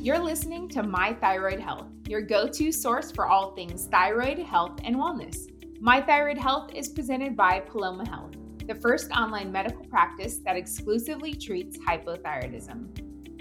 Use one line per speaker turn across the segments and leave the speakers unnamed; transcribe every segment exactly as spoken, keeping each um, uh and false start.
You're listening to My Thyroid Health, your go-to source for all things thyroid, health, and wellness. My Thyroid Health is presented by Paloma Health, the first online medical practice that exclusively treats hypothyroidism.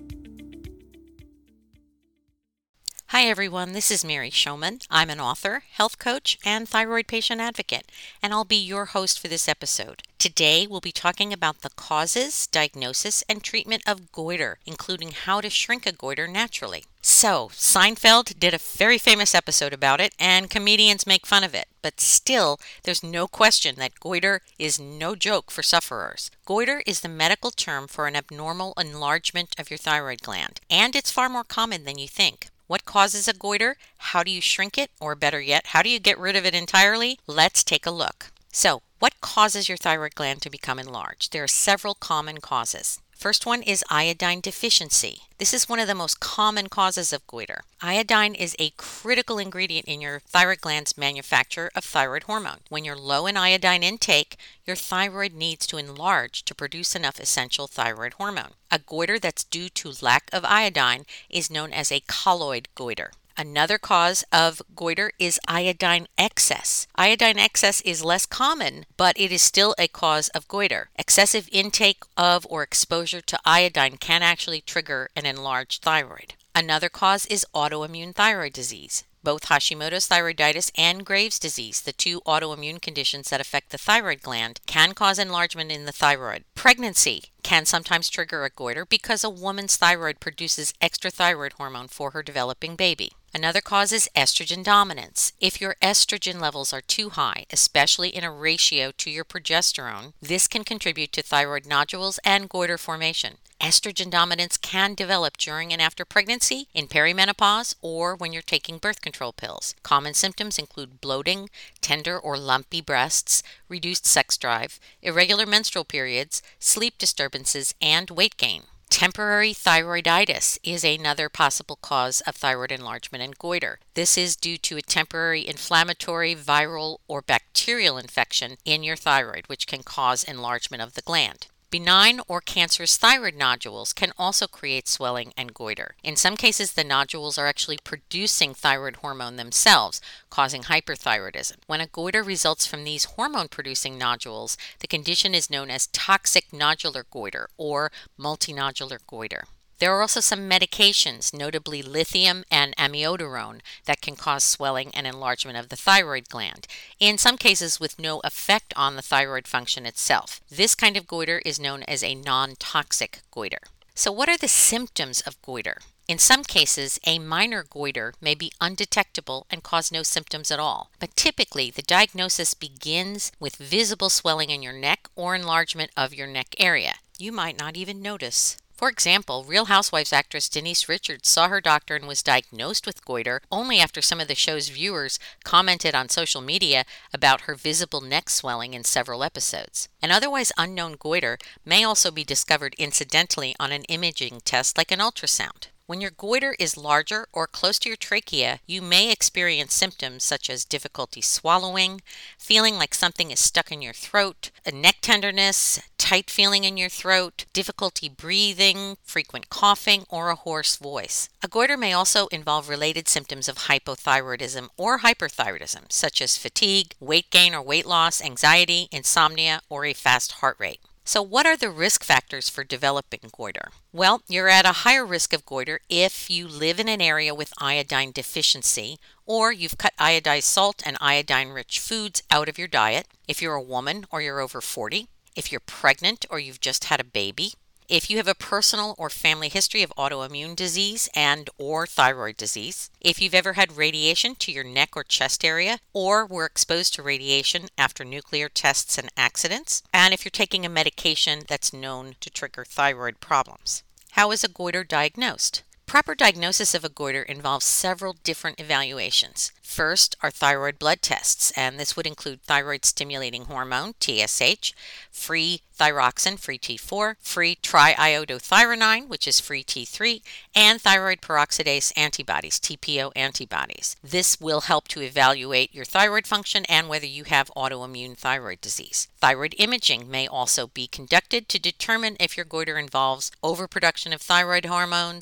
Hi everyone, this is Mary Showman. I'm an author, health coach, and thyroid patient advocate, and I'll be your host for this episode. Today we'll be talking about the causes, diagnosis, and treatment of goiter, including how to shrink a goiter naturally. So, Seinfeld did a very famous episode about it, and comedians make fun of it, but still, there's no question that goiter is no joke for sufferers. Goiter is the medical term for an abnormal enlargement of your thyroid gland, and it's far more common than you think. What causes a goiter? How do you shrink it? Or better yet, how do you get rid of it entirely? Let's take a look. So, what causes your thyroid gland to become enlarged? There are several common causes. First one is iodine deficiency. This is one of the most common causes of goiter. Iodine is a critical ingredient in your thyroid gland's manufacture of thyroid hormone. When you're low in iodine intake, your thyroid needs to enlarge to produce enough essential thyroid hormone. A goiter that's due to lack of iodine is known as a colloid goiter. Another cause of goiter is iodine excess. Iodine excess is less common, but it is still a cause of goiter. Excessive intake of or exposure to iodine can actually trigger an enlarged thyroid. Another cause is autoimmune thyroid disease. Both Hashimoto's thyroiditis and Graves' disease, the two autoimmune conditions that affect the thyroid gland, can cause enlargement in the thyroid. Pregnancy can sometimes trigger a goiter because a woman's thyroid produces extra thyroid hormone for her developing baby. Another cause is estrogen dominance. If your estrogen levels are too high, especially in a ratio to your progesterone, this can contribute to thyroid nodules and goiter formation. Estrogen dominance can develop during and after pregnancy, in perimenopause, or when you're taking birth control pills. Common symptoms include bloating, tender or lumpy breasts, reduced sex drive, irregular menstrual periods, sleep disturbances, and weight gain. Temporary thyroiditis is another possible cause of thyroid enlargement and goiter. This is due to a temporary inflammatory, viral, or bacterial infection in your thyroid, which can cause enlargement of the gland. Benign or cancerous thyroid nodules can also create swelling and goiter. In some cases, the nodules are actually producing thyroid hormone themselves, causing hyperthyroidism. When a goiter results from these hormone-producing nodules, the condition is known as toxic nodular goiter or multinodular goiter. There are also some medications, notably lithium and amiodarone, that can cause swelling and enlargement of the thyroid gland, in some cases with no effect on the thyroid function itself. This kind of goiter is known as a non-toxic goiter. So what are the symptoms of goiter? In some cases, a minor goiter may be undetectable and cause no symptoms at all, but typically the diagnosis begins with visible swelling in your neck or enlargement of your neck area. You might not even notice. For example, Real Housewives actress Denise Richards saw her doctor and was diagnosed with goiter only after some of the show's viewers commented on social media about her visible neck swelling in several episodes. An otherwise unknown goiter may also be discovered incidentally on an imaging test like an ultrasound. When your goiter is larger or close to your trachea, you may experience symptoms such as difficulty swallowing, feeling like something is stuck in your throat, a neck tenderness, tight feeling in your throat, difficulty breathing, frequent coughing, or a hoarse voice. A goiter may also involve related symptoms of hypothyroidism or hyperthyroidism, such as fatigue, weight gain or weight loss, anxiety, insomnia, or a fast heart rate. So what are the risk factors for developing goiter? Well, you're at a higher risk of goiter if you live in an area with iodine deficiency, or you've cut iodized salt and iodine-rich foods out of your diet, if you're a woman or you're over forty, if you're pregnant or you've just had a baby, if you have a personal or family history of autoimmune disease and or thyroid disease, if you've ever had radiation to your neck or chest area, or were exposed to radiation after nuclear tests and accidents, and if you're taking a medication that's known to trigger thyroid problems. How is a goiter diagnosed? Proper diagnosis of a goiter involves several different evaluations. First are thyroid blood tests, and this would include thyroid stimulating hormone, T S H, free thyroxine, free T four, free triiodothyronine, which is free T three, and thyroid peroxidase antibodies, T P O antibodies. This will help to evaluate your thyroid function and whether you have autoimmune thyroid disease. Thyroid imaging may also be conducted to determine if your goiter involves overproduction of thyroid hormones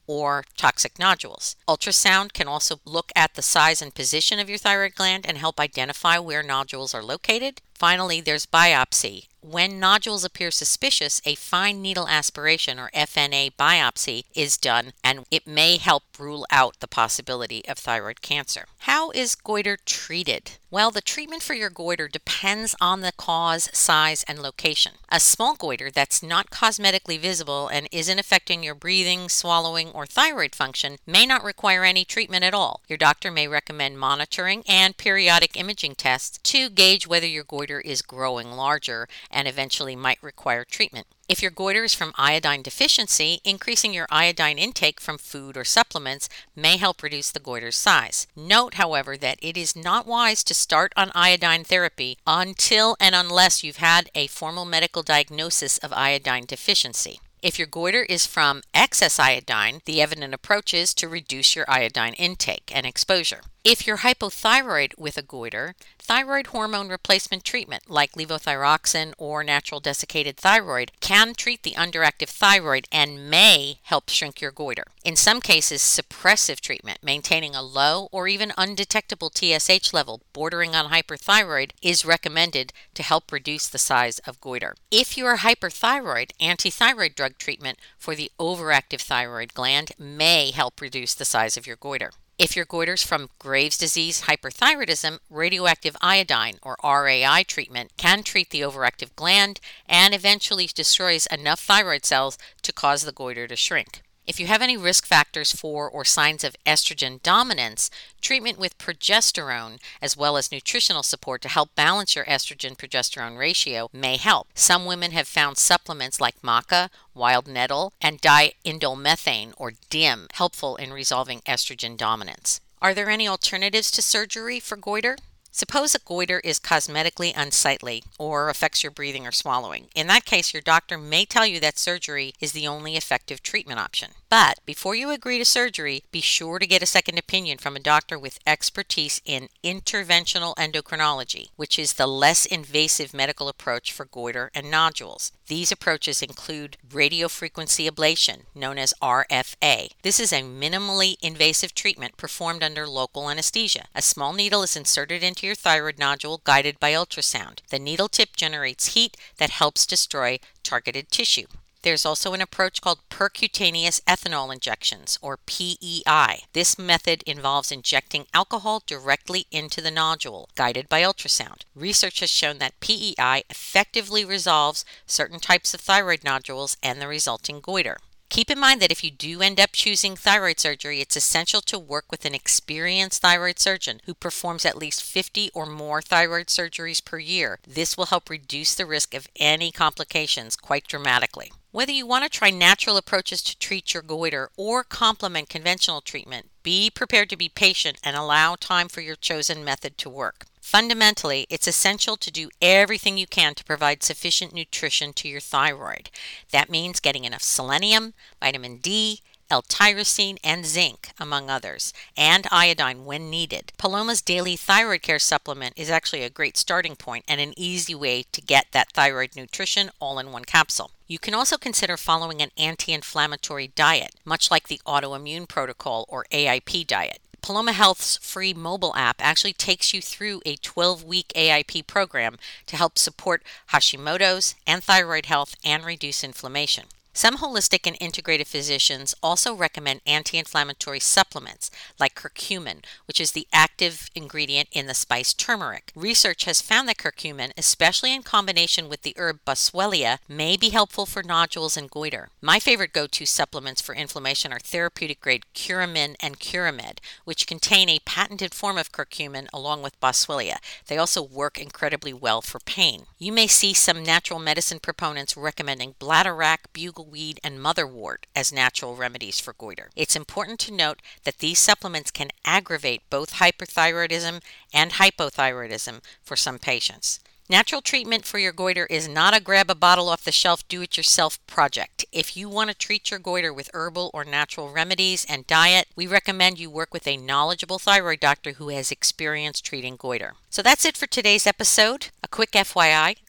or toxic nodules. Ultrasound can also look at the size and position of your thyroid gland and help identify where nodules are located. Finally, there's biopsy. When nodules appear suspicious, a fine needle aspiration or F N A biopsy is done, and it may help rule out the possibility of thyroid cancer. How is goiter treated? Well, the treatment for your goiter depends on the cause, size, and location. A small goiter that's not cosmetically visible and isn't affecting your breathing, swallowing, or thyroid function may not require any treatment at all. Your doctor may recommend monitoring and periodic imaging tests to gauge whether your goiter is growing larger and eventually might require treatment. If your goiter is from iodine deficiency, increasing your iodine intake from food or supplements may help reduce the goiter's size. Note, however, that it is not wise to start on iodine therapy until and unless you've had a formal medical diagnosis of iodine deficiency. If your goiter is from excess iodine, the evident approach is to reduce your iodine intake and exposure. If you're hypothyroid with a goiter, thyroid hormone replacement treatment like levothyroxine or natural desiccated thyroid can treat the underactive thyroid and may help shrink your goiter. In some cases, suppressive treatment, maintaining a low or even undetectable T S H level bordering on hyperthyroid, is recommended to help reduce the size of goiter. If you are hyperthyroid, antithyroid drug treatment for the overactive thyroid gland may help reduce the size of your goiter. If your goiter is from Graves' disease hyperthyroidism, radioactive iodine or R A I treatment can treat the overactive gland and eventually destroys enough thyroid cells to cause the goiter to shrink. If you have any risk factors for or signs of estrogen dominance, treatment with progesterone as well as nutritional support to help balance your estrogen-progesterone ratio may help. Some women have found supplements like maca, wild nettle, and diindolylmethane or D I M helpful in resolving estrogen dominance. Are there any alternatives to surgery for goiter? Suppose a goiter is cosmetically unsightly or affects your breathing or swallowing. In that case, your doctor may tell you that surgery is the only effective treatment option. But before you agree to surgery, be sure to get a second opinion from a doctor with expertise in interventional endocrinology, which is the less invasive medical approach for goiter and nodules. These approaches include radiofrequency ablation, known as R F A. This is a minimally invasive treatment performed under local anesthesia. A small needle is inserted into your thyroid nodule guided by ultrasound. The needle tip generates heat that helps destroy targeted tissue. There's also an approach called percutaneous ethanol injections, or P E I. This method involves injecting alcohol directly into the nodule, guided by ultrasound. Research has shown that P E I effectively resolves certain types of thyroid nodules and the resulting goiter. Keep in mind that if you do end up choosing thyroid surgery, it's essential to work with an experienced thyroid surgeon who performs at least fifty or more thyroid surgeries per year. This will help reduce the risk of any complications quite dramatically. Whether you want to try natural approaches to treat your goiter or complement conventional treatment, be prepared to be patient and allow time for your chosen method to work. Fundamentally, it's essential to do everything you can to provide sufficient nutrition to your thyroid. That means getting enough selenium, vitamin D, L-tyrosine, and zinc, among others, and iodine when needed. Paloma's Daily Thyroid Care Supplement is actually a great starting point and an easy way to get that thyroid nutrition all in one capsule. You can also consider following an anti-inflammatory diet, much like the autoimmune protocol or A I P diet. Paloma Health's free mobile app actually takes you through a twelve-week A I P program to help support Hashimoto's and thyroid health and reduce inflammation. Some holistic and integrative physicians also recommend anti-inflammatory supplements like curcumin, which is the active ingredient in the spice turmeric. Research has found that curcumin, especially in combination with the herb Boswellia, may be helpful for nodules and goiter. My favorite go-to supplements for inflammation are therapeutic-grade Curamin and Curamed, which contain a patented form of curcumin along with Boswellia. They also work incredibly well for pain. You may see some natural medicine proponents recommending bladderwrack, bugleweed, and motherwort as natural remedies for goiter. It's important to note that these supplements can aggravate both hyperthyroidism and hypothyroidism for some patients. Natural treatment for your goiter is not a grab a bottle off the shelf do-it-yourself project. If you want to treat your goiter with herbal or natural remedies and diet, we recommend you work with a knowledgeable thyroid doctor who has experience treating goiter. So that's it for today's episode. A quick F Y I.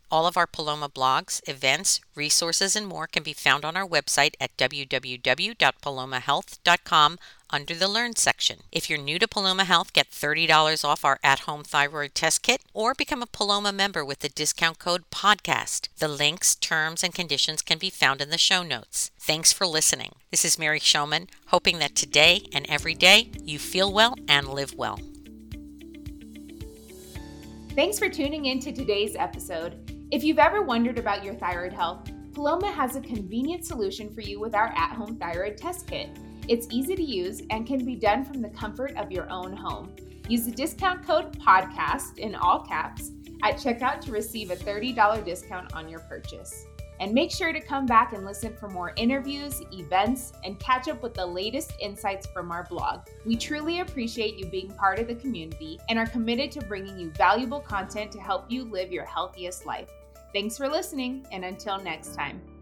All of our Paloma blogs, events, resources, and more can be found on our website at w w w dot paloma health dot com under the Learn section. If you're new to Paloma Health, get thirty dollars off our at-home thyroid test kit or become a Paloma member with the discount code PODCAST. The links, terms, and conditions can be found in the show notes. Thanks for listening. This is Mary Showman, hoping that today and every day you feel well and live well.
Thanks for tuning in to today's episode. If you've ever wondered about your thyroid health, Paloma has a convenient solution for you with our at-home thyroid test kit. It's easy to use and can be done from the comfort of your own home. Use the discount code PODCAST in all caps at checkout to receive a thirty dollars discount on your purchase. And make sure to come back and listen for more interviews, events, and catch up with the latest insights from our blog. We truly appreciate you being part of the community and are committed to bringing you valuable content to help you live your healthiest life. Thanks for listening, and until next time.